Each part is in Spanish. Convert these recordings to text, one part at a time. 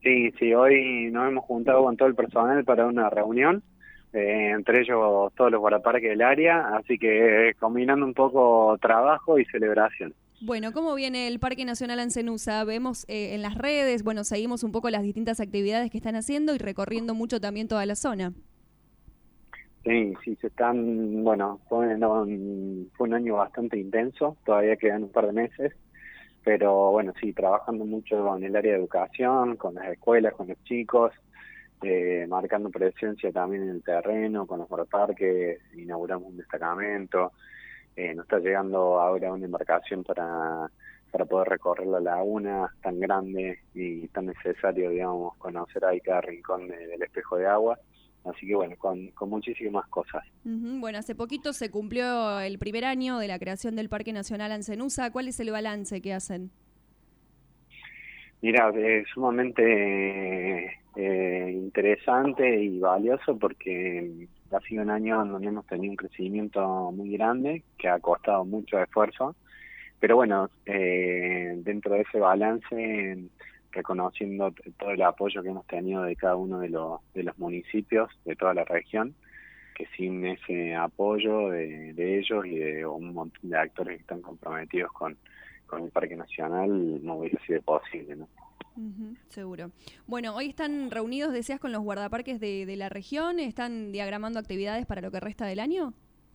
Sí, sí, hoy nos hemos juntado con todo el personal para una reunión, entre ellos todos los guardaparques del área, así que combinando un poco trabajo y celebración. Bueno, ¿cómo viene el Parque Nacional Ancenusa? Vemos en las redes, bueno, seguimos un poco las distintas actividades que están haciendo y recorriendo mucho también toda la zona. Sí, sí, se están, bueno, fue un año bastante intenso, todavía quedan un par de meses, pero bueno, sí, trabajando mucho en el área de educación, con las escuelas, con los chicos, marcando presencia también en el terreno, con los guardaparques, inauguramos un destacamento. Nos está llegando ahora una embarcación para poder recorrer la laguna tan grande y tan necesario, digamos, conocer ahí cada rincón del espejo de agua. Así que bueno, con muchísimas cosas. Ujú. Bueno, hace poquito se cumplió el primer año de la creación del Parque Nacional Ancenusa. ¿Cuál es el balance que hacen? Mira, sumamente interesante y valioso porque ha sido un año en donde hemos tenido un crecimiento muy grande que ha costado mucho esfuerzo. Pero bueno, dentro de ese balance, reconociendo todo el apoyo que hemos tenido de cada uno de los municipios de toda la región, que sin ese apoyo de ellos y de un montón de actores que están comprometidos con el Parque Nacional, no hubiera sido posible, ¿no? Ujú, seguro. Bueno, hoy están reunidos, decías, con los guardaparques de la región. ¿Están diagramando actividades para lo que resta del año?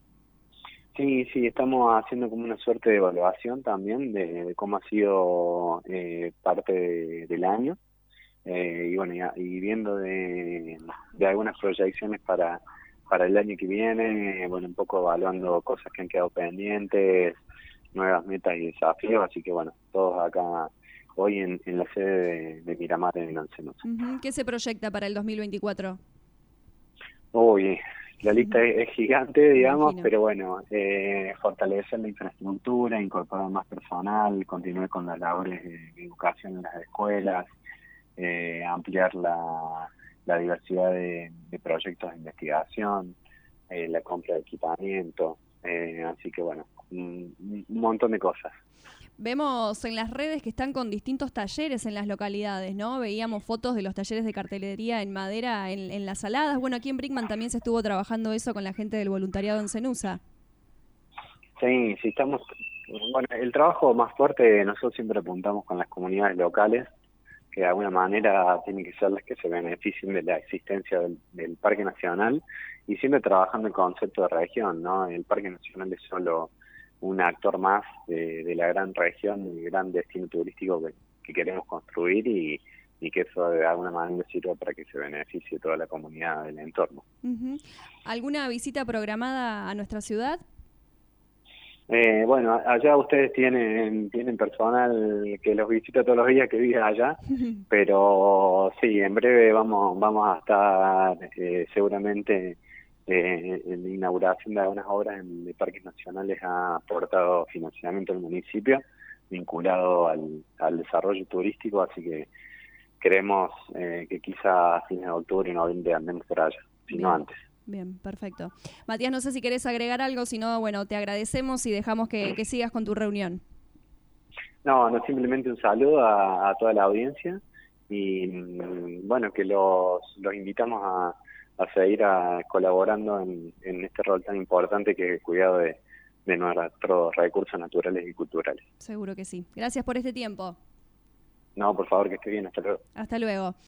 Sí, sí, estamos haciendo como una suerte de evaluación también de cómo ha sido parte del año. Y bueno, y viendo de algunas proyecciones para el año que viene, un poco evaluando cosas que han quedado pendientes, nuevas metas y desafíos, así que bueno, todos acá hoy en la sede de Miramar en Lancenos. Ujú. ¿Qué se proyecta para el 2024? Uy, la lista es gigante, Me digamos, imagino. pero bueno, fortalecer la infraestructura, incorporar más personal, continuar con las labores de educación en las escuelas, ampliar la diversidad de proyectos de investigación, la compra de equipamiento, así que bueno, un montón de cosas. Vemos en las redes que están con distintos talleres en las localidades, ¿no? Veíamos fotos de los talleres de cartelería en madera en las saladas. Bueno, aquí en Brickman también se estuvo trabajando eso con la gente del voluntariado en Cenusa. Sí, sí, estamos, bueno, el trabajo más fuerte nosotros siempre apuntamos con las comunidades locales, que de alguna manera tienen que ser las que se beneficien de la existencia del Parque Nacional y siempre trabajando el concepto de región, ¿no? El Parque Nacional es solo un actor más de la gran región, el gran destino turístico que queremos construir y que eso de alguna manera sirva para que se beneficie toda la comunidad del entorno. Ujú. ¿Alguna visita programada a nuestra ciudad? Bueno, allá ustedes tienen personal que los visita todos los días que vive allá, pero sí, en breve vamos a estar seguramente en la inauguración de algunas obras en parques nacionales ha aportado financiamiento al municipio vinculado al desarrollo turístico, así que creemos que quizá a fines de octubre y noviembre andemos por allá, si no Bien, antes. bien, perfecto. Matías, no sé si querés agregar algo, si no, bueno, te agradecemos y dejamos que sigas con tu reunión. No, no, simplemente un saludo a toda la audiencia y bueno, que los invitamos a seguir colaborando en este rol tan importante que es el cuidado de nuestros recursos naturales y culturales. Seguro que sí. Gracias por este tiempo. No, por favor, que esté bien, hasta luego. Hasta luego.